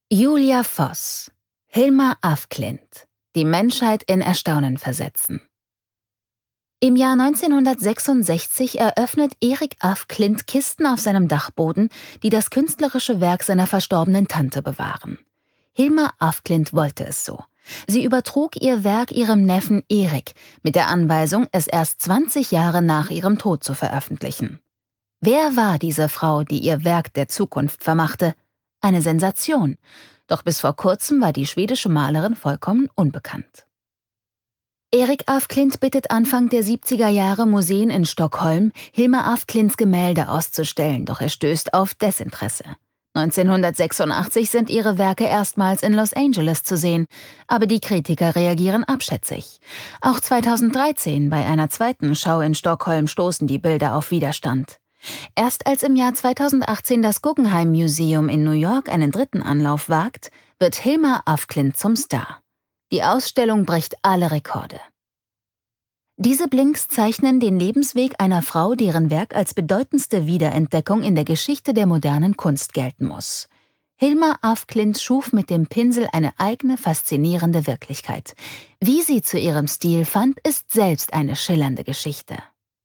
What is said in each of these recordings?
Julia Voss, Hilma af Klint, die Menschheit in Erstaunen versetzen. Im Jahr 1966 eröffnet Erik af Klint Kisten auf seinem Dachboden, die das künstlerische Werk seiner verstorbenen Tante bewahren. Hilma af Klint wollte es so. Sie übertrug ihr Werk ihrem Neffen Erik mit der Anweisung, es erst 20 Jahre nach ihrem Tod zu veröffentlichen. Wer war diese Frau, die ihr Werk der Zukunft vermachte? Eine Sensation. Doch bis vor kurzem war die schwedische Malerin vollkommen unbekannt. Erik af Klint bittet Anfang der 70er Jahre Museen in Stockholm, Hilma af Klints Gemälde auszustellen, doch er stößt auf Desinteresse. 1986 sind ihre Werke erstmals in Los Angeles zu sehen, aber die Kritiker reagieren abschätzig. Auch 2013 bei einer zweiten Schau in Stockholm stoßen die Bilder auf Widerstand. Erst als im Jahr 2018 das Guggenheim Museum in New York einen dritten Anlauf wagt, wird Hilma af Klint zum Star. Die Ausstellung bricht alle Rekorde. Diese Blinks zeichnen den Lebensweg einer Frau, deren Werk als bedeutendste Wiederentdeckung in der Geschichte der modernen Kunst gelten muss. Hilma af Klint schuf mit dem Pinsel eine eigene, faszinierende Wirklichkeit. Wie sie zu ihrem Stil fand, ist selbst eine schillernde Geschichte.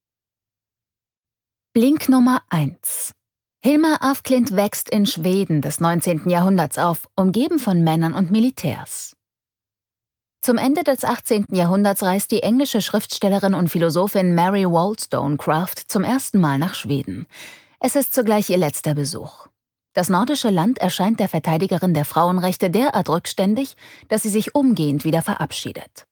Blink Nummer 1. Hilma af Klint wächst in Schweden des 19. Jahrhunderts auf, umgeben von Männern und Militärs. Zum Ende des 18. Jahrhunderts reist die englische Schriftstellerin und Philosophin Mary Wollstonecraft zum ersten Mal nach Schweden. Es ist zugleich ihr letzter Besuch. Das nordische Land erscheint der Verteidigerin der Frauenrechte derart rückständig, dass sie sich umgehend wieder verabschiedet.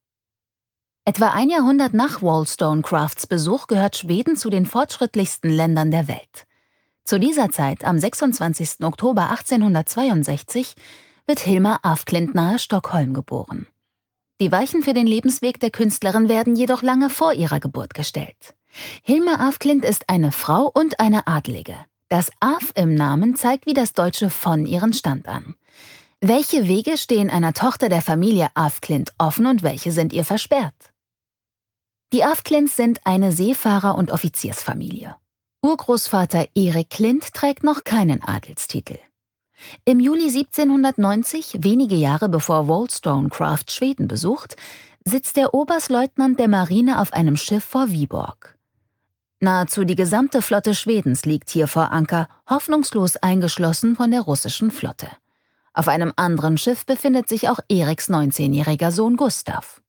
Etwa ein Jahrhundert nach Wollstonecrafts Besuch gehört Schweden zu den fortschrittlichsten Ländern der Welt. Zu dieser Zeit, am 26. Oktober 1862, wird Hilma af Klint nahe Stockholm geboren. Die Weichen für den Lebensweg der Künstlerin werden jedoch lange vor ihrer Geburt gestellt. Hilma af Klint ist eine Frau und eine Adlige. Das af im Namen zeigt wie das deutsche von ihren Stand an. Welche Wege stehen einer Tochter der Familie af Klint offen und welche sind ihr versperrt? Die af Klints sind eine Seefahrer- und Offiziersfamilie. Urgroßvater Erik Klint trägt noch keinen Adelstitel. Im Juli 1790, wenige Jahre bevor Wollstonecraft Schweden besucht, sitzt der Oberstleutnant der Marine auf einem Schiff vor Viborg. Nahezu die gesamte Flotte Schwedens liegt hier vor Anker, hoffnungslos eingeschlossen von der russischen Flotte. Auf einem anderen Schiff befindet sich auch Eriks 19-jähriger Sohn Gustav.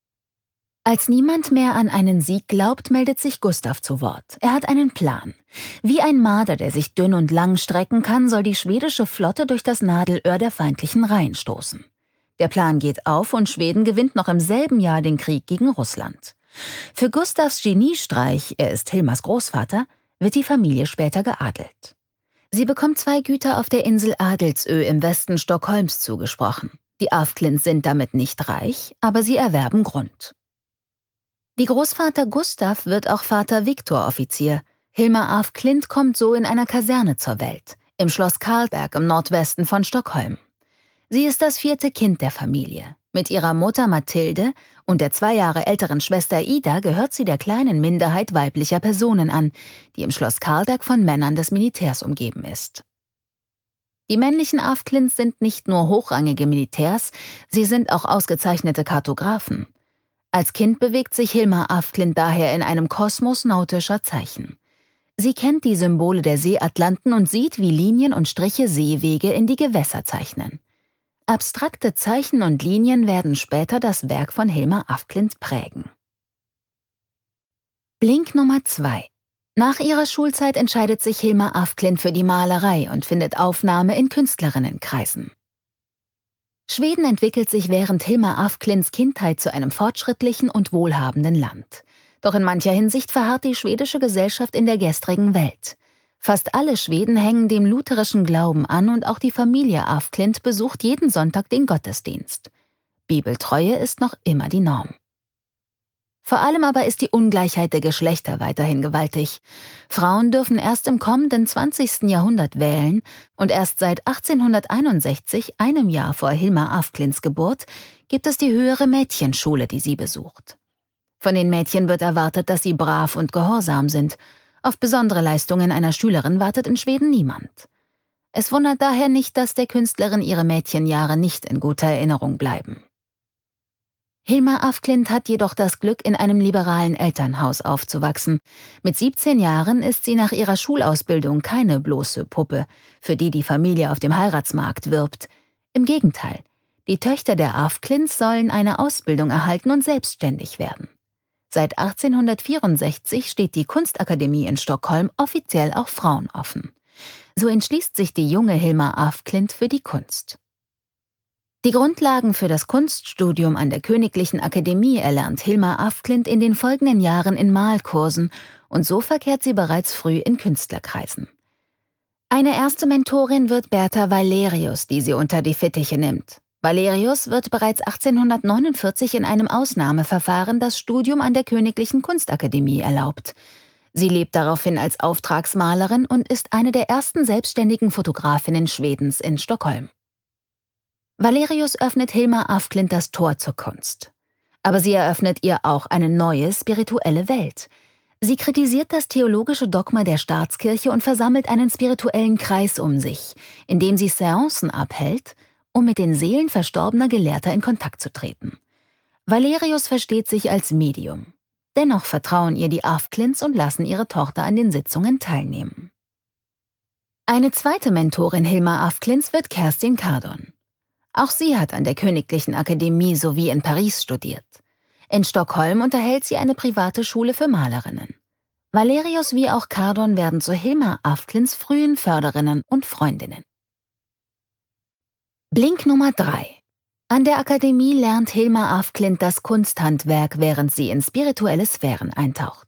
Als niemand mehr an einen Sieg glaubt, meldet sich Gustav zu Wort. Er hat einen Plan. Wie ein Marder, der sich dünn und lang strecken kann, soll die schwedische Flotte durch das Nadelöhr der feindlichen Reihen stoßen. Der Plan geht auf und Schweden gewinnt noch im selben Jahr den Krieg gegen Russland. Für Gustavs Geniestreich, er ist Hilmas Großvater, wird die Familie später geadelt. Sie bekommt 2 Güter auf der Insel Adelsö im Westen Stockholms zugesprochen. Die af Klints sind damit nicht reich, aber sie erwerben Grund. Wie Großvater Gustav wird auch Vater Viktor Offizier. Hilma af Klint kommt so in einer Kaserne zur Welt, im Schloss Karlberg im Nordwesten von Stockholm. Sie ist das 4. Kind der Familie. Mit ihrer Mutter Mathilde und der 2 Jahre älteren Schwester Ida gehört sie der kleinen Minderheit weiblicher Personen an, die im Schloss Karlberg von Männern des Militärs umgeben ist. Die männlichen af Klints sind nicht nur hochrangige Militärs, sie sind auch ausgezeichnete Kartografen. Als Kind bewegt sich Hilma af Klint daher in einem Kosmos nautischer Zeichen. Sie kennt die Symbole der Seeatlanten und sieht, wie Linien und Striche Seewege in die Gewässer zeichnen. Abstrakte Zeichen und Linien werden später das Werk von Hilma af Klint prägen. Blink Nummer 2. Nach ihrer Schulzeit entscheidet sich Hilma af Klint für die Malerei und findet Aufnahme in Künstlerinnenkreisen. Schweden entwickelt sich während Hilma af Klints Kindheit zu einem fortschrittlichen und wohlhabenden Land. Doch in mancher Hinsicht verharrt die schwedische Gesellschaft in der gestrigen Welt. Fast alle Schweden hängen dem lutherischen Glauben an und auch die Familie af Klint besucht jeden Sonntag den Gottesdienst. Bibeltreue ist noch immer die Norm. Vor allem aber ist die Ungleichheit der Geschlechter weiterhin gewaltig. Frauen dürfen erst im kommenden 20. Jahrhundert wählen und erst seit 1861, einem Jahr vor Hilma af Klints Geburt, gibt es die höhere Mädchenschule, die sie besucht. Von den Mädchen wird erwartet, dass sie brav und gehorsam sind. Auf besondere Leistungen einer Schülerin wartet in Schweden niemand. Es wundert daher nicht, dass der Künstlerin ihre Mädchenjahre nicht in guter Erinnerung bleiben. Hilma af Klint hat jedoch das Glück, in einem liberalen Elternhaus aufzuwachsen. Mit 17 Jahren ist sie nach ihrer Schulausbildung keine bloße Puppe, für die die Familie auf dem Heiratsmarkt wirbt. Im Gegenteil, die Töchter der af Klints sollen eine Ausbildung erhalten und selbstständig werden. Seit 1864 steht die Kunstakademie in Stockholm offiziell auch Frauen offen. So entschließt sich die junge Hilma af Klint für die Kunst. Die Grundlagen für das Kunststudium an der Königlichen Akademie erlernt Hilma af Klint in den folgenden Jahren in Malkursen und so verkehrt sie bereits früh in Künstlerkreisen. Eine erste Mentorin wird Berta Valerius, die sie unter die Fittiche nimmt. Valerius wird bereits 1849 in einem Ausnahmeverfahren das Studium an der Königlichen Kunstakademie erlaubt. Sie lebt daraufhin als Auftragsmalerin und ist eine der ersten selbstständigen Fotografinnen Schwedens in Stockholm. Valerius öffnet Hilma af Klint das Tor zur Kunst. Aber sie eröffnet ihr auch eine neue spirituelle Welt. Sie kritisiert das theologische Dogma der Staatskirche und versammelt einen spirituellen Kreis um sich, in dem sie Seancen abhält, um mit den Seelen verstorbener Gelehrter in Kontakt zu treten. Valerius versteht sich als Medium. Dennoch vertrauen ihr die af Klints und lassen ihre Tochter an den Sitzungen teilnehmen. Eine zweite Mentorin Hilma af Klints wird Kerstin Kardon. Auch sie hat an der Königlichen Akademie sowie in Paris studiert. In Stockholm unterhält sie eine private Schule für Malerinnen. Valerius wie auch Kardon werden zu Hilma af Klints frühen Förderinnen und Freundinnen. Blink Nummer 3. An der Akademie lernt Hilma af Klint das Kunsthandwerk, während sie in spirituelle Sphären eintaucht.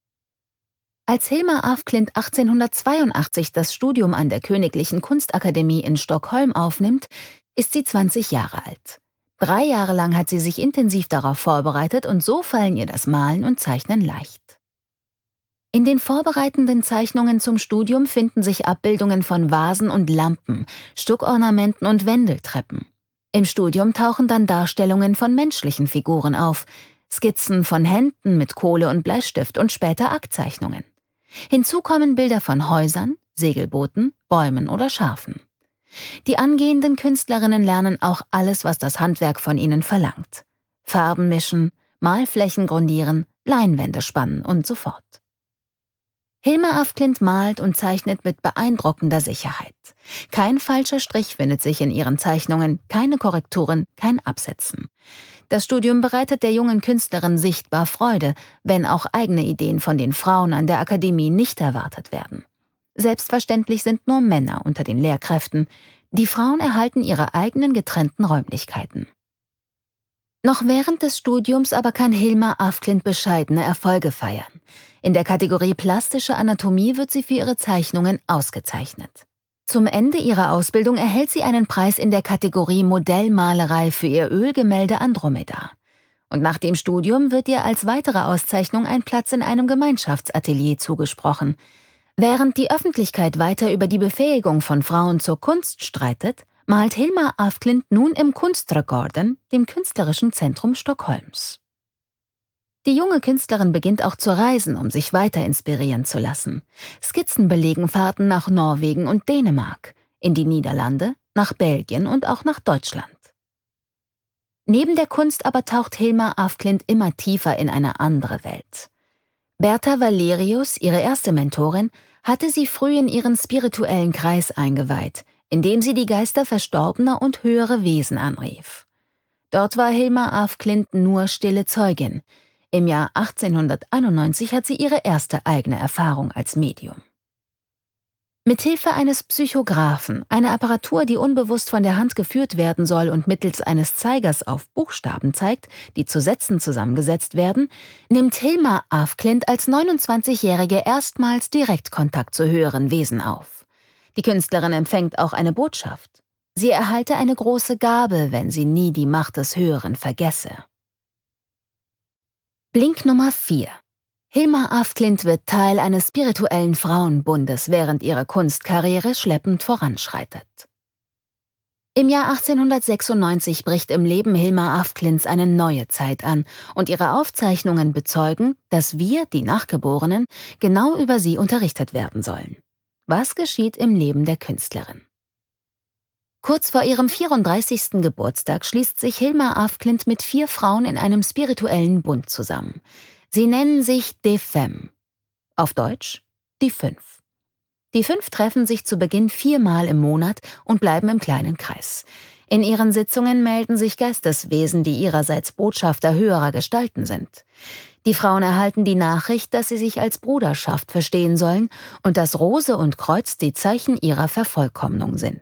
Als Hilma af Klint 1882 das Studium an der Königlichen Kunstakademie in Stockholm aufnimmt, ist sie 20 Jahre alt. 3 Jahre lang hat sie sich intensiv darauf vorbereitet und so fallen ihr das Malen und Zeichnen leicht. In den vorbereitenden Zeichnungen zum Studium finden sich Abbildungen von Vasen und Lampen, Stuckornamenten und Wendeltreppen. Im Studium tauchen dann Darstellungen von menschlichen Figuren auf, Skizzen von Händen mit Kohle und Bleistift und später Aktzeichnungen. Hinzu kommen Bilder von Häusern, Segelbooten, Bäumen oder Schafen. Die angehenden Künstlerinnen lernen auch alles, was das Handwerk von ihnen verlangt. Farben mischen, Malflächen grundieren, Leinwände spannen und so fort. Hilma af Klint malt und zeichnet mit beeindruckender Sicherheit. Kein falscher Strich findet sich in ihren Zeichnungen, keine Korrekturen, kein Absetzen. Das Studium bereitet der jungen Künstlerin sichtbar Freude, wenn auch eigene Ideen von den Frauen an der Akademie nicht erwartet werden. Selbstverständlich sind nur Männer unter den Lehrkräften. Die Frauen erhalten ihre eigenen getrennten Räumlichkeiten. Noch während des Studiums aber kann Hilma af Klint bescheidene Erfolge feiern. In der Kategorie Plastische Anatomie wird sie für ihre Zeichnungen ausgezeichnet. Zum Ende ihrer Ausbildung erhält sie einen Preis in der Kategorie Modellmalerei für ihr Ölgemälde Andromeda. Und nach dem Studium wird ihr als weitere Auszeichnung ein Platz in einem Gemeinschaftsatelier zugesprochen. Während die Öffentlichkeit weiter über die Befähigung von Frauen zur Kunst streitet, malt Hilma af Klint nun im Kunstträdgården, dem künstlerischen Zentrum Stockholms. Die junge Künstlerin beginnt auch zu reisen, um sich weiter inspirieren zu lassen. Skizzen belegen Fahrten nach Norwegen und Dänemark, in die Niederlande, nach Belgien und auch nach Deutschland. Neben der Kunst aber taucht Hilma af Klint immer tiefer in eine andere Welt. Berta Valerius, ihre erste Mentorin, hatte sie früh in ihren spirituellen Kreis eingeweiht, indem sie die Geister verstorbener und höhere Wesen anrief. Dort war Hilma af Klint nur stille Zeugin. Im Jahr 1891 hat sie ihre erste eigene Erfahrung als Medium. Mithilfe eines Psychographen, einer Apparatur, die unbewusst von der Hand geführt werden soll und mittels eines Zeigers auf Buchstaben zeigt, die zu Sätzen zusammengesetzt werden, nimmt Hilma af Klint als 29-Jährige erstmals Direktkontakt zu höheren Wesen auf. Die Künstlerin empfängt auch eine Botschaft. Sie erhalte eine große Gabe, wenn sie nie die Macht des Höheren vergesse. Blink Nummer 4. Hilma af Klint wird Teil eines spirituellen Frauenbundes, während ihre Kunstkarriere schleppend voranschreitet. Im Jahr 1896 bricht im Leben Hilma af Klints eine neue Zeit an und ihre Aufzeichnungen bezeugen, dass wir, die Nachgeborenen, genau über sie unterrichtet werden sollen. Was geschieht im Leben der Künstlerin? Kurz vor ihrem 34. Geburtstag schließt sich Hilma af Klint mit 4 Frauen in einem spirituellen Bund zusammen. Sie nennen sich De Fem. Auf Deutsch die 5. Die 5 treffen sich zu Beginn 4-mal im Monat und bleiben im kleinen Kreis. In ihren Sitzungen melden sich Geisteswesen, die ihrerseits Botschafter höherer Gestalten sind. Die Frauen erhalten die Nachricht, dass sie sich als Bruderschaft verstehen sollen und dass Rose und Kreuz die Zeichen ihrer Vervollkommnung sind.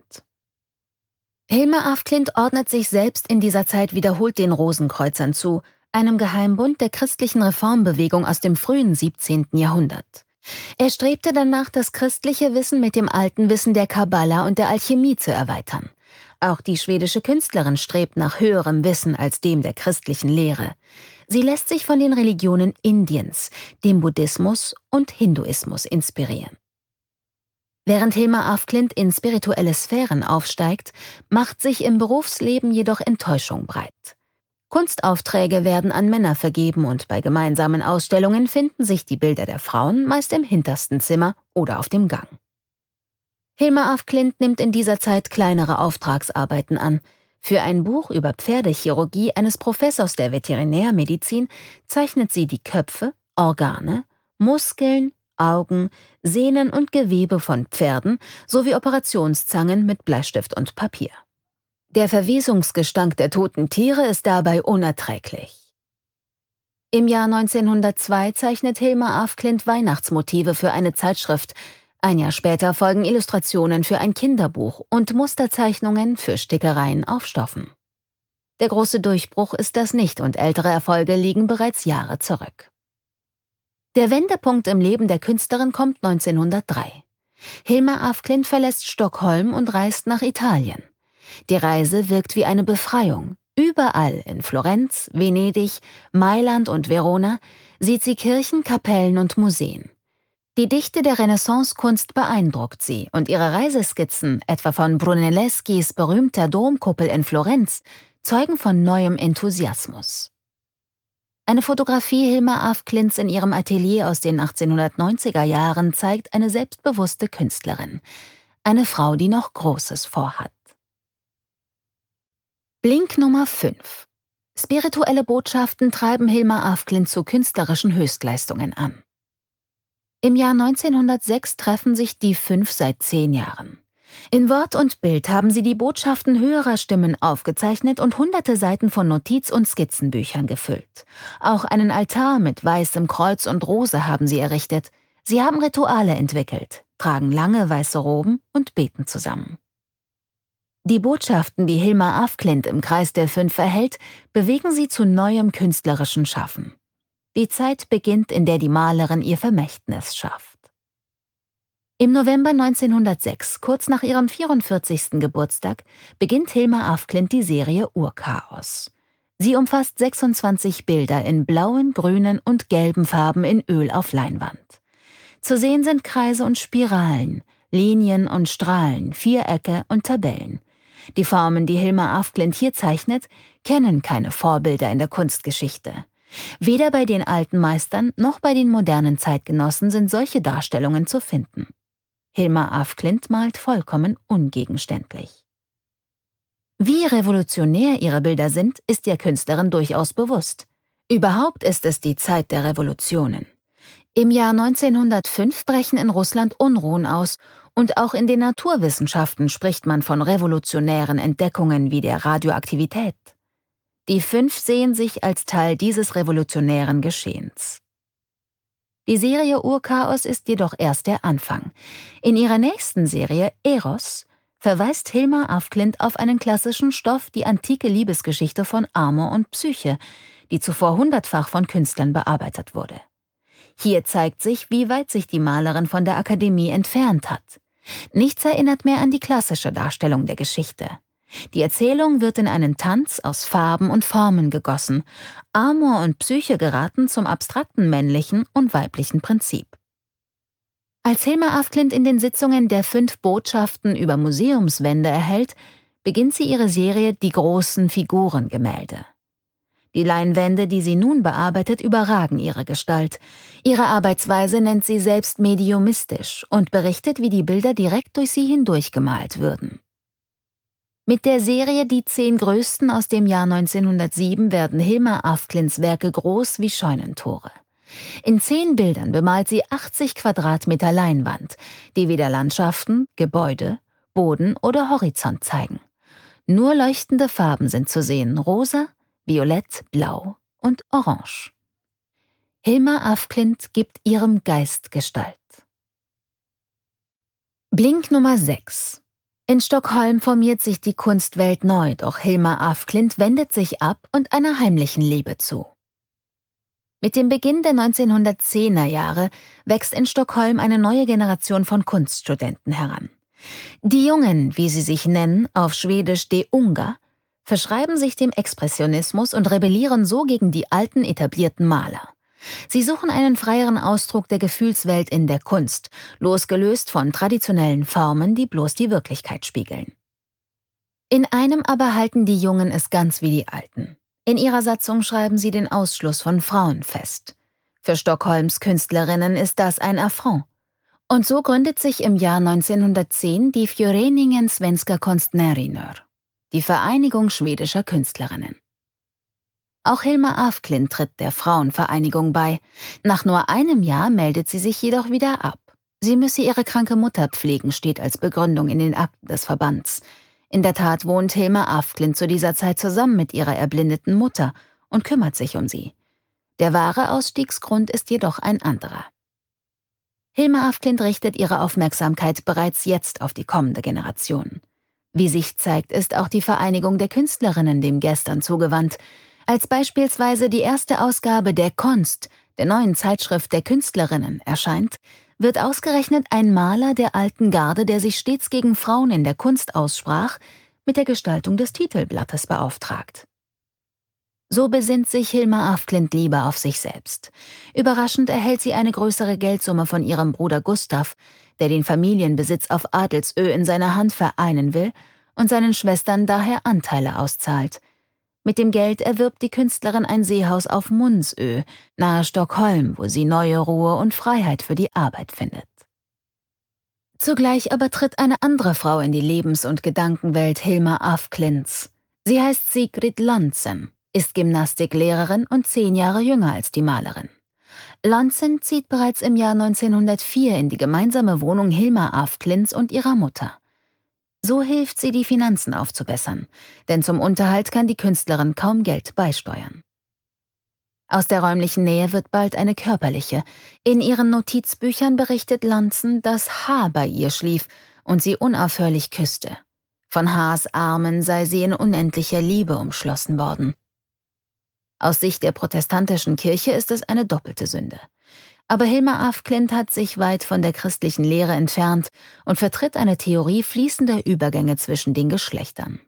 Hilma af Klint ordnet sich selbst in dieser Zeit wiederholt den Rosenkreuzern zu, einem Geheimbund der christlichen Reformbewegung aus dem frühen 17. Jahrhundert. Er strebte danach, das christliche Wissen mit dem alten Wissen der Kabbala und der Alchemie zu erweitern. Auch die schwedische Künstlerin strebt nach höherem Wissen als dem der christlichen Lehre. Sie lässt sich von den Religionen Indiens, dem Buddhismus und Hinduismus inspirieren. Während Hilma af Klint in spirituelle Sphären aufsteigt, macht sich im Berufsleben jedoch Enttäuschung breit. Kunstaufträge werden an Männer vergeben und bei gemeinsamen Ausstellungen finden sich die Bilder der Frauen meist im hintersten Zimmer oder auf dem Gang. Hilma af Klint nimmt in dieser Zeit kleinere Auftragsarbeiten an. Für ein Buch über Pferdechirurgie eines Professors der Veterinärmedizin zeichnet sie die Köpfe, Organe, Muskeln, Augen, Sehnen und Gewebe von Pferden sowie Operationszangen mit Bleistift und Papier. Der Verwesungsgestank der toten Tiere ist dabei unerträglich. Im Jahr 1902 zeichnet Hilma af Klint Weihnachtsmotive für eine Zeitschrift. Ein Jahr später folgen Illustrationen für ein Kinderbuch und Musterzeichnungen für Stickereien auf Stoffen. Der große Durchbruch ist das nicht und ältere Erfolge liegen bereits Jahre zurück. Der Wendepunkt im Leben der Künstlerin kommt 1903. Hilma af Klint verlässt Stockholm und reist nach Italien. Die Reise wirkt wie eine Befreiung. Überall in Florenz, Venedig, Mailand und Verona sieht sie Kirchen, Kapellen und Museen. Die Dichte der Renaissancekunst beeindruckt sie und ihre Reiseskizzen, etwa von Brunelleschis berühmter Domkuppel in Florenz, zeugen von neuem Enthusiasmus. Eine Fotografie Hilma af Klints in ihrem Atelier aus den 1890er Jahren zeigt eine selbstbewusste Künstlerin. Eine Frau, die noch Großes vorhat. Blink Nummer 5. Spirituelle Botschaften treiben Hilma af Klint zu künstlerischen Höchstleistungen an. Im Jahr 1906 treffen sich die 5 seit 10 Jahren. In Wort und Bild haben sie die Botschaften höherer Stimmen aufgezeichnet und hunderte Seiten von Notiz- und Skizzenbüchern gefüllt. Auch einen Altar mit weißem Kreuz und Rose haben sie errichtet. Sie haben Rituale entwickelt, tragen lange weiße Roben und beten zusammen. Die Botschaften, die Hilma af Klint im Kreis der 5 erhält, bewegen sie zu neuem künstlerischen Schaffen. Die Zeit beginnt, in der die Malerin ihr Vermächtnis schafft. Im November 1906, kurz nach ihrem 44. Geburtstag, beginnt Hilma af Klint die Serie Urchaos. Sie umfasst 26 Bilder in blauen, grünen und gelben Farben in Öl auf Leinwand. Zu sehen sind Kreise und Spiralen, Linien und Strahlen, Vierecke und Tabellen. Die Formen, die Hilma af Klint hier zeichnet, kennen keine Vorbilder in der Kunstgeschichte. Weder bei den alten Meistern noch bei den modernen Zeitgenossen sind solche Darstellungen zu finden. Hilma af Klint malt vollkommen ungegenständlich. Wie revolutionär ihre Bilder sind, ist der Künstlerin durchaus bewusst. Überhaupt ist es die Zeit der Revolutionen. Im Jahr 1905 brechen in Russland Unruhen aus und auch in den Naturwissenschaften spricht man von revolutionären Entdeckungen wie der Radioaktivität. Die 5 sehen sich als Teil dieses revolutionären Geschehens. Die Serie Urchaos ist jedoch erst der Anfang. In ihrer nächsten Serie Eros verweist Hilma af Klint auf einen klassischen Stoff, die antike Liebesgeschichte von Amor und Psyche, die zuvor hundertfach von Künstlern bearbeitet wurde. Hier zeigt sich, wie weit sich die Malerin von der Akademie entfernt hat. Nichts erinnert mehr an die klassische Darstellung der Geschichte. Die Erzählung wird in einen Tanz aus Farben und Formen gegossen. Amor und Psyche geraten zum abstrakten männlichen und weiblichen Prinzip. Als Hilma af Klint in den Sitzungen der 5 Botschaften über Museumswände erhält, beginnt sie ihre Serie Die großen Figurengemälde. Die Leinwände, die sie nun bearbeitet, überragen ihre Gestalt. Ihre Arbeitsweise nennt sie selbst mediumistisch und berichtet, wie die Bilder direkt durch sie hindurch gemalt würden. Mit der Serie Die 10 Größten aus dem Jahr 1907 werden Hilma Afklins Werke groß wie Scheunentore. In 10 Bildern bemalt sie 80 Quadratmeter Leinwand, die weder Landschaften, Gebäude, Boden oder Horizont zeigen. Nur leuchtende Farben sind zu sehen: rosa, violett, blau und orange. Hilma Afklint gibt ihrem Geist Gestalt. Blink Nummer 6. In Stockholm formiert sich die Kunstwelt neu, doch Hilma Afklint wendet sich ab und einer heimlichen Liebe zu. Mit dem Beginn der 1910er Jahre wächst in Stockholm eine neue Generation von Kunststudenten heran. Die Jungen, wie sie sich nennen, auf Schwedisch De Unga, verschreiben sich dem Expressionismus und rebellieren so gegen die alten etablierten Maler. Sie suchen einen freieren Ausdruck der Gefühlswelt in der Kunst, losgelöst von traditionellen Formen, die bloß die Wirklichkeit spiegeln. In einem aber halten die Jungen es ganz wie die Alten. In ihrer Satzung schreiben sie den Ausschluss von Frauen fest. Für Stockholms Künstlerinnen ist das ein Affront. Und so gründet sich im Jahr 1910 die Föreningen Svenska Konstnärer, die Vereinigung schwedischer Künstlerinnen. Auch Hilma Afklint tritt der Frauenvereinigung bei. Nach nur einem Jahr meldet sie sich jedoch wieder ab. Sie müsse ihre kranke Mutter pflegen, steht als Begründung in den Akten des Verbands. In der Tat wohnt Hilma Afklint zu dieser Zeit zusammen mit ihrer erblindeten Mutter und kümmert sich um sie. Der wahre Ausstiegsgrund ist jedoch ein anderer. Hilma Afklint richtet ihre Aufmerksamkeit bereits jetzt auf die kommende Generation. Wie sich zeigt, ist auch die Vereinigung der Künstlerinnen dem Gestern zugewandt. Als beispielsweise die erste Ausgabe der Konst, der neuen Zeitschrift der Künstlerinnen, erscheint, wird ausgerechnet ein Maler der alten Garde, der sich stets gegen Frauen in der Kunst aussprach, mit der Gestaltung des Titelblattes beauftragt. So besinnt sich Hilma Afklint lieber auf sich selbst. Überraschend erhält sie eine größere Geldsumme von ihrem Bruder Gustav, der den Familienbesitz auf Adelsö in seiner Hand vereinen will und seinen Schwestern daher Anteile auszahlt. Mit dem Geld erwirbt die Künstlerin ein Seehaus auf Mundsö, nahe Stockholm, wo sie neue Ruhe und Freiheit für die Arbeit findet. Zugleich aber tritt eine andere Frau in die Lebens- und Gedankenwelt Hilma Afklints. Sie heißt Sigrid Lontzen, ist Gymnastiklehrerin und 10 Jahre jünger als die Malerin. Lontzen zieht bereits im Jahr 1904 in die gemeinsame Wohnung Hilma Afklints und ihrer Mutter. So hilft sie, die Finanzen aufzubessern, denn zum Unterhalt kann die Künstlerin kaum Geld beisteuern. Aus der räumlichen Nähe wird bald eine körperliche. In ihren Notizbüchern berichtet Lontzen, dass H. bei ihr schlief und sie unaufhörlich küsste. Von H.s Armen sei sie in unendlicher Liebe umschlossen worden. Aus Sicht der protestantischen Kirche ist es eine doppelte Sünde. Aber Hilma Afklint hat sich weit von der christlichen Lehre entfernt und vertritt eine Theorie fließender Übergänge zwischen den Geschlechtern.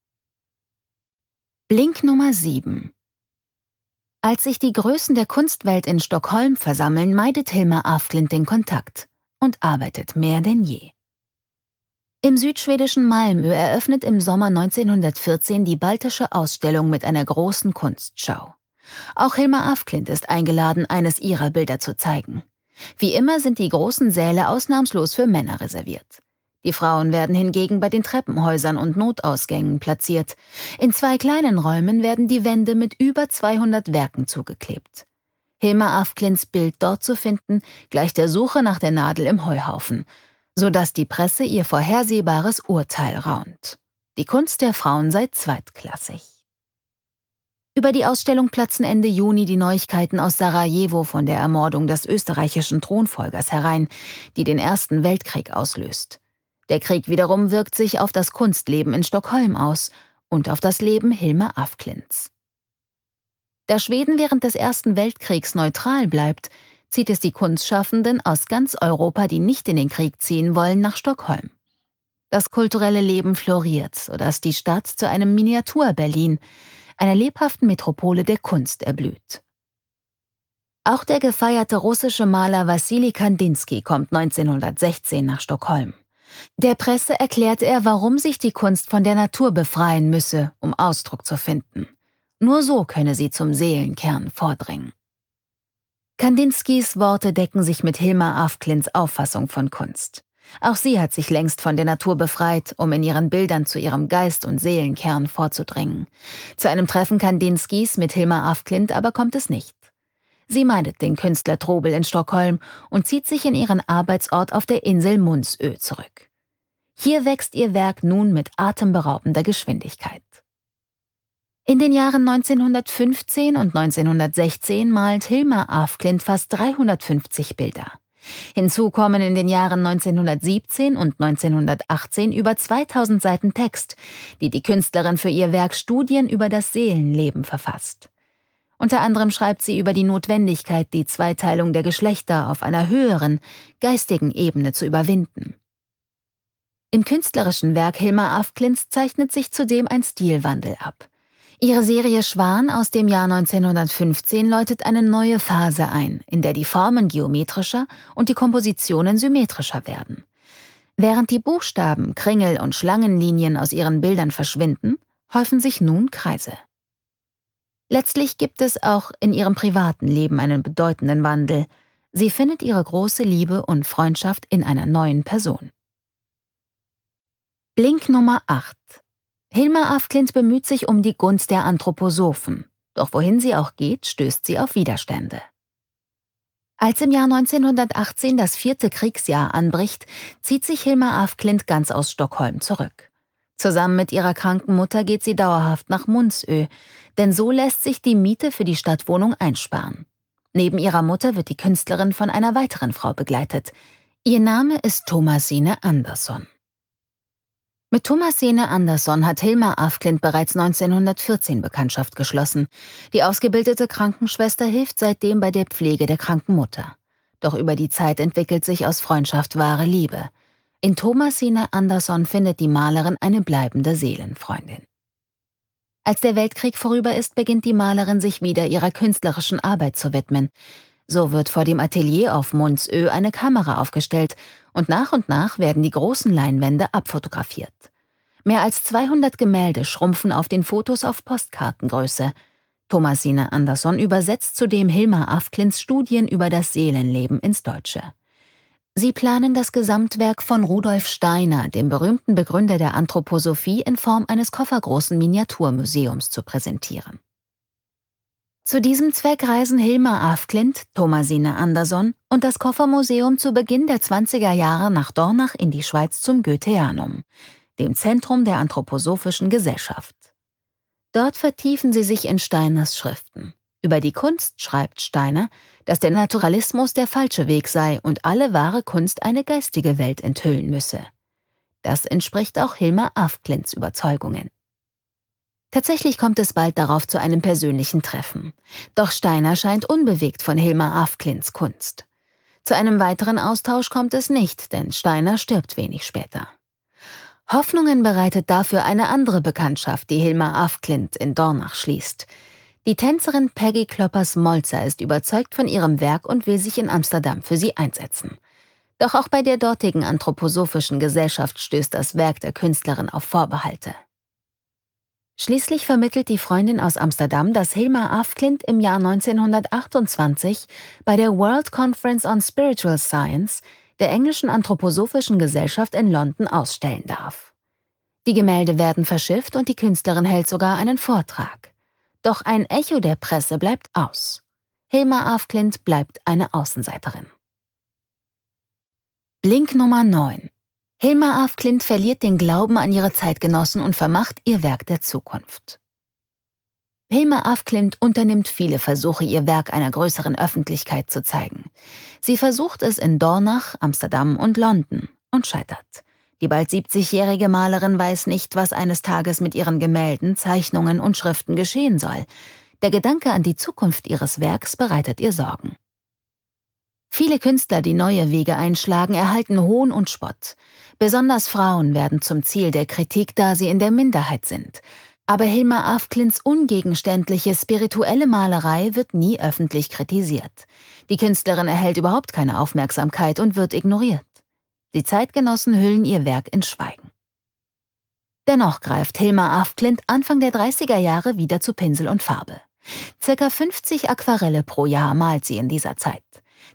Blink Nummer 7. Als sich die Größen der Kunstwelt in Stockholm versammeln, meidet Hilma Afklint den Kontakt und arbeitet mehr denn je. Im südschwedischen Malmö eröffnet im Sommer 1914 die Baltische Ausstellung mit einer großen Kunstschau. Auch Hilma Afklint ist eingeladen, eines ihrer Bilder zu zeigen. Wie immer sind die großen Säle ausnahmslos für Männer reserviert. Die Frauen werden hingegen bei den Treppenhäusern und Notausgängen platziert. In 2 kleinen Räumen werden die Wände mit über 200 Werken zugeklebt. Hilma Afklints Bild dort zu finden, gleicht der Suche nach der Nadel im Heuhaufen, sodass die Presse ihr vorhersehbares Urteil raunt. Die Kunst der Frauen sei zweitklassig. Über die Ausstellung platzen Ende Juni die Neuigkeiten aus Sarajevo von der Ermordung des österreichischen Thronfolgers herein, die den Ersten Weltkrieg auslöst. Der Krieg wiederum wirkt sich auf das Kunstleben in Stockholm aus und auf das Leben Hilma Afklints. Da Schweden während des Ersten Weltkriegs neutral bleibt, zieht es die Kunstschaffenden aus ganz Europa, die nicht in den Krieg ziehen wollen, nach Stockholm. Das kulturelle Leben floriert, sodass die Stadt zu einem Miniatur-Berlin, einer lebhaften Metropole der Kunst, erblüht. Auch der gefeierte russische Maler Wassili Kandinsky kommt 1916 nach Stockholm. Der Presse erklärt er, warum sich die Kunst von der Natur befreien müsse, um Ausdruck zu finden. Nur so könne sie zum Seelenkern vordringen. Kandinskys Worte decken sich mit Hilma Afklints Auffassung von Kunst. Auch sie hat sich längst von der Natur befreit, um in ihren Bildern zu ihrem Geist- und Seelenkern vorzudringen. Zu einem Treffen Kandinskis mit Hilma af Klint aber kommt es nicht. Sie meidet den Künstler Trobel in Stockholm und zieht sich in ihren Arbeitsort auf der Insel Munsö zurück. Hier wächst ihr Werk nun mit atemberaubender Geschwindigkeit. In den Jahren 1915 und 1916 malt Hilma af Klint fast 350 Bilder. Hinzu kommen in den Jahren 1917 und 1918 über 2000 Seiten Text, die die Künstlerin für ihr Werk Studien über das Seelenleben verfasst. Unter anderem schreibt sie über die Notwendigkeit, die Zweiteilung der Geschlechter auf einer höheren, geistigen Ebene zu überwinden. Im künstlerischen Werk Hilma af Klints zeichnet sich zudem ein Stilwandel ab. Ihre Serie Schwan aus dem Jahr 1915 läutet eine neue Phase ein, in der die Formen geometrischer und die Kompositionen symmetrischer werden. Während die Buchstaben, Kringel und Schlangenlinien aus ihren Bildern verschwinden, häufen sich nun Kreise. Letztlich gibt es auch in ihrem privaten Leben einen bedeutenden Wandel. Sie findet ihre große Liebe und Freundschaft in einer neuen Person. Blink Nummer 8. Hilma af Klint bemüht sich um die Gunst der Anthroposophen. Doch wohin sie auch geht, stößt sie auf Widerstände. Als im Jahr 1918 das 4. Kriegsjahr anbricht, zieht sich Hilma af Klint ganz aus Stockholm zurück. Zusammen mit ihrer kranken Mutter geht sie dauerhaft nach Munsö, denn so lässt sich die Miete für die Stadtwohnung einsparen. Neben ihrer Mutter wird die Künstlerin von einer weiteren Frau begleitet. Ihr Name ist Thomasine Andersson. Mit Thomasine Andersson hat Hilma af Klint bereits 1914 Bekanntschaft geschlossen. Die ausgebildete Krankenschwester hilft seitdem bei der Pflege der kranken Mutter. Doch über die Zeit entwickelt sich aus Freundschaft wahre Liebe. In Thomasine Andersson findet die Malerin eine bleibende Seelenfreundin. Als der Weltkrieg vorüber ist, beginnt die Malerin sich wieder ihrer künstlerischen Arbeit zu widmen. So wird vor dem Atelier auf Munsö eine Kamera aufgestellt und nach werden die großen Leinwände abfotografiert. Mehr als 200 Gemälde schrumpfen auf den Fotos auf Postkartengröße. Thomasine Andersson übersetzt zudem Hilma af Klints Studien über das Seelenleben ins Deutsche. Sie planen, das Gesamtwerk von Rudolf Steiner, dem berühmten Begründer der Anthroposophie, in Form eines koffergroßen Miniaturmuseums zu präsentieren. Zu diesem Zweck reisen Hilma af Klint, Thomasine Andersson und das Koffermuseum zu Beginn der 20er Jahre nach Dornach in die Schweiz zum Goetheanum, dem Zentrum der Anthroposophischen Gesellschaft. Dort vertiefen sie sich in Steiners Schriften. Über die Kunst schreibt Steiner, dass der Naturalismus der falsche Weg sei und alle wahre Kunst eine geistige Welt enthüllen müsse. Das entspricht auch Hilma af Klints Überzeugungen. Tatsächlich kommt es bald darauf zu einem persönlichen Treffen. Doch Steiner scheint unbewegt von Hilma af Klints Kunst. Zu einem weiteren Austausch kommt es nicht, denn Steiner stirbt wenig später. Hoffnungen bereitet dafür eine andere Bekanntschaft, die Hilma af Klint in Dornach schließt. Die Tänzerin Peggy Kloppers-Molzer ist überzeugt von ihrem Werk und will sich in Amsterdam für sie einsetzen. Doch auch bei der dortigen Anthroposophischen Gesellschaft stößt das Werk der Künstlerin auf Vorbehalte. Schließlich vermittelt die Freundin aus Amsterdam, dass Hilma af Klint im Jahr 1928 bei der World Conference on Spiritual Science der englischen Anthroposophischen Gesellschaft in London ausstellen darf. Die Gemälde werden verschifft und die Künstlerin hält sogar einen Vortrag. Doch ein Echo der Presse bleibt aus. Hilma af Klint bleibt eine Außenseiterin. Blink Nummer 9. Hilma af Klint verliert den Glauben an ihre Zeitgenossen und vermacht ihr Werk der Zukunft. Hilma af Klint unternimmt viele Versuche, ihr Werk einer größeren Öffentlichkeit zu zeigen. Sie versucht es in Dornach, Amsterdam und London und scheitert. Die bald 70-jährige Malerin weiß nicht, was eines Tages mit ihren Gemälden, Zeichnungen und Schriften geschehen soll. Der Gedanke an die Zukunft ihres Werks bereitet ihr Sorgen. Viele Künstler, die neue Wege einschlagen, erhalten Hohn und Spott. Besonders Frauen werden zum Ziel der Kritik, da sie in der Minderheit sind. Aber Hilma af Klints ungegenständliche spirituelle Malerei wird nie öffentlich kritisiert. Die Künstlerin erhält überhaupt keine Aufmerksamkeit und wird ignoriert. Die Zeitgenossen hüllen ihr Werk in Schweigen. Dennoch greift Hilma af Klint Anfang der 30er Jahre wieder zu Pinsel und Farbe. Circa 50 Aquarelle pro Jahr malt sie in dieser Zeit.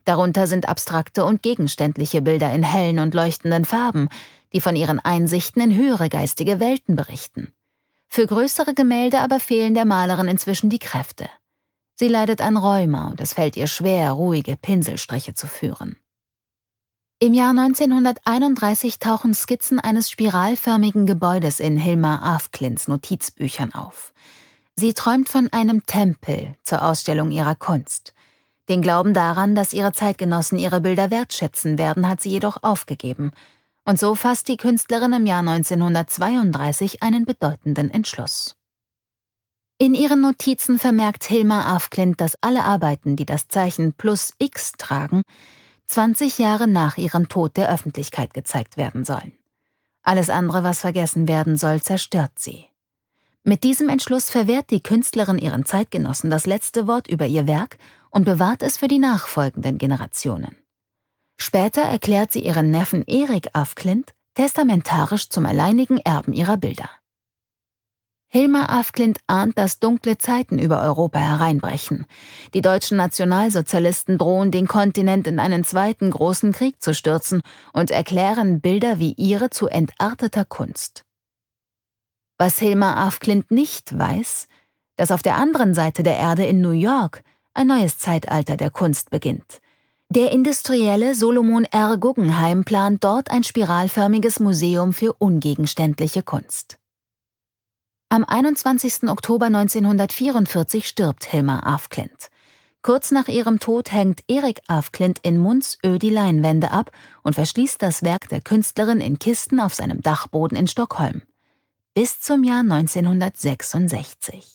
Darunter sind abstrakte und gegenständliche Bilder in hellen und leuchtenden Farben, die von ihren Einsichten in höhere geistige Welten berichten. Für größere Gemälde aber fehlen der Malerin inzwischen die Kräfte. Sie leidet an Rheuma und es fällt ihr schwer, ruhige Pinselstriche zu führen. Im Jahr 1931 tauchen Skizzen eines spiralförmigen Gebäudes in Hilma af Klints Notizbüchern auf. Sie träumt von einem Tempel zur Ausstellung ihrer Kunst. Den Glauben daran, dass ihre Zeitgenossen ihre Bilder wertschätzen werden, hat sie jedoch aufgegeben. Und so fasst die Künstlerin im Jahr 1932 einen bedeutenden Entschluss. In ihren Notizen vermerkt Hilma af Klint, dass alle Arbeiten, die das Zeichen +X tragen, 20 Jahre nach ihrem Tod der Öffentlichkeit gezeigt werden sollen. Alles andere, was vergessen werden soll, zerstört sie. Mit diesem Entschluss verwehrt die Künstlerin ihren Zeitgenossen das letzte Wort über ihr Werk und bewahrt es für die nachfolgenden Generationen. Später erklärt sie ihren Neffen Erik af Klint testamentarisch zum alleinigen Erben ihrer Bilder. Hilma af Klint ahnt, dass dunkle Zeiten über Europa hereinbrechen. Die deutschen Nationalsozialisten drohen, den Kontinent in einen zweiten großen Krieg zu stürzen und erklären Bilder wie ihre zu entarteter Kunst. Was Hilma af Klint nicht weiß, dass auf der anderen Seite der Erde in New York ein neues Zeitalter der Kunst beginnt. Der Industrielle Solomon R. Guggenheim plant dort ein spiralförmiges Museum für ungegenständliche Kunst. Am 21. Oktober 1944 stirbt Hilma af Klint. Kurz nach ihrem Tod hängt Erik af Klint in Mundsö die Leinwände ab und verschließt das Werk der Künstlerin in Kisten auf seinem Dachboden in Stockholm. Bis zum Jahr 1966.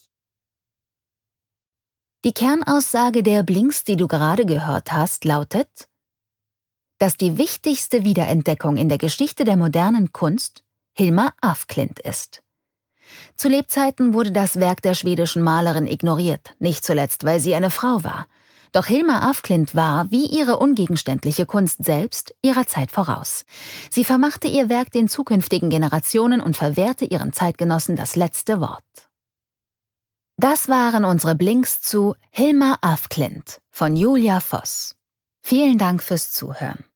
Die Kernaussage der Blinks, die du gerade gehört hast, lautet, dass die wichtigste Wiederentdeckung in der Geschichte der modernen Kunst Hilma af Klint ist. Zu Lebzeiten wurde das Werk der schwedischen Malerin ignoriert, nicht zuletzt, weil sie eine Frau war. Doch Hilma af Klint war, wie ihre ungegenständliche Kunst selbst, ihrer Zeit voraus. Sie vermachte ihr Werk den zukünftigen Generationen und verwehrte ihren Zeitgenossen das letzte Wort. Das waren unsere Blinks zu Hilma af Klint von Julia Voss. Vielen Dank fürs Zuhören.